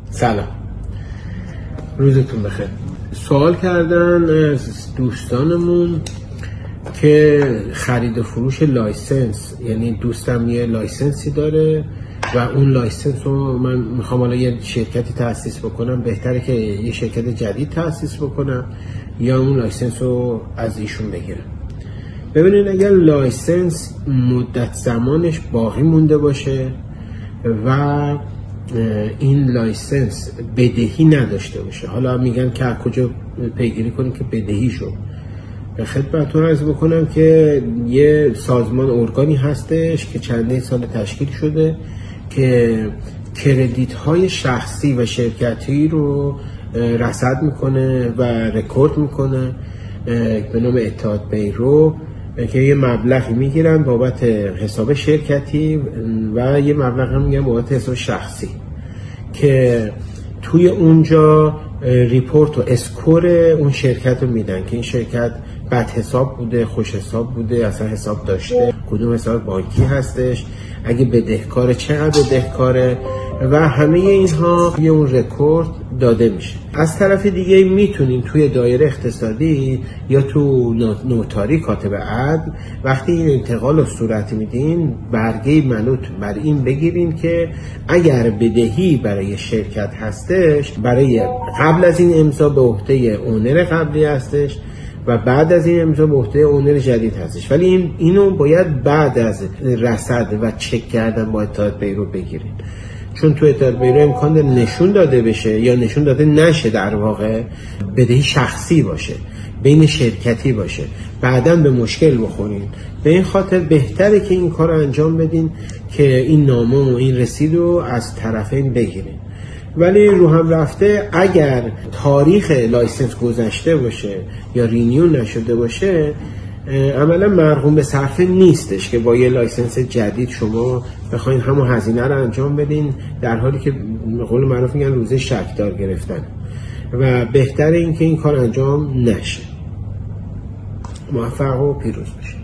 سلام، روزتون بخیر. سوال کردن از دوستانمون که خرید و فروش لایسنس، یعنی دوستم یه لایسنسی داره و اون لایسنس رو من میخوام حالا یه شرکتی تأسیس بکنم، بهتره که یه شرکت جدید تأسیس بکنم یا اون لایسنس رو از ایشون بگیرم؟ ببینید، اگر لایسنس مدت زمانش باقی مونده باشه و این لایسنس بدهی نداشته باشه، حالا میگن که از کجا پیگیری کنیم که بدهی شد؟ خدمتتون عرض بکنم که یه سازمان ارگانی هستش که چندین سال تشکیل شده که کردیت های شخصی و شرکتی رو رصد میکنه و رکورد میکنه به نام اتحاد بیرو، که یه مبلغی میگیرن بابت حساب شرکتی و یه مبلغ هم میگن بابت حساب شخصی، که توی اونجا ریپورت و اسکور اون شرکت رو میدن که این شرکت بد حساب بوده، خوش حساب بوده، اصلا حساب داشته، کدوم حساب بانکی هستش، اگه بدهکاره چقدر بدهکاره و همه اینها توی اون رکورد داده میشه. از طرف دیگه میتونیم توی دایره اقتصادی یا تو نوتاری کاتب عدل وقتی این انتقال رو صورت میدین برگه منوط بر این بگیرین که اگر بدهی برای شرکت هستش، برای قبل از این امضا به عهده اونر قبلی هستش و بعد از این امضا به عهده اونر جدید هستش، ولی اینو باید بعد از رصد و چک کردن با اتحاد بیرو بگیرین، چون تو اتحاد بیرو امکان داره نشون داده بشه یا نشون داده نشه، در واقع بدهی شخصی باشه، بین شرکتی باشه، بعداً به مشکل بخورین. به این خاطر بهتره که این کار رو انجام بدین که این نامه و این رسید رو از طرفین بگیرین. ولی رو هم رفته اگر تاریخ لایسنس گذشته باشه یا رینیو نشده باشه، عملا مرغوم به صرفه نیستش که با یه لایسنس جدید شما بخواین همون هزینه رو انجام بدین، در حالی که به قول معروف میگن روزه شکدار گرفتن، و بهتره این که این کار انجام نشه. موفق و پیروز باشید.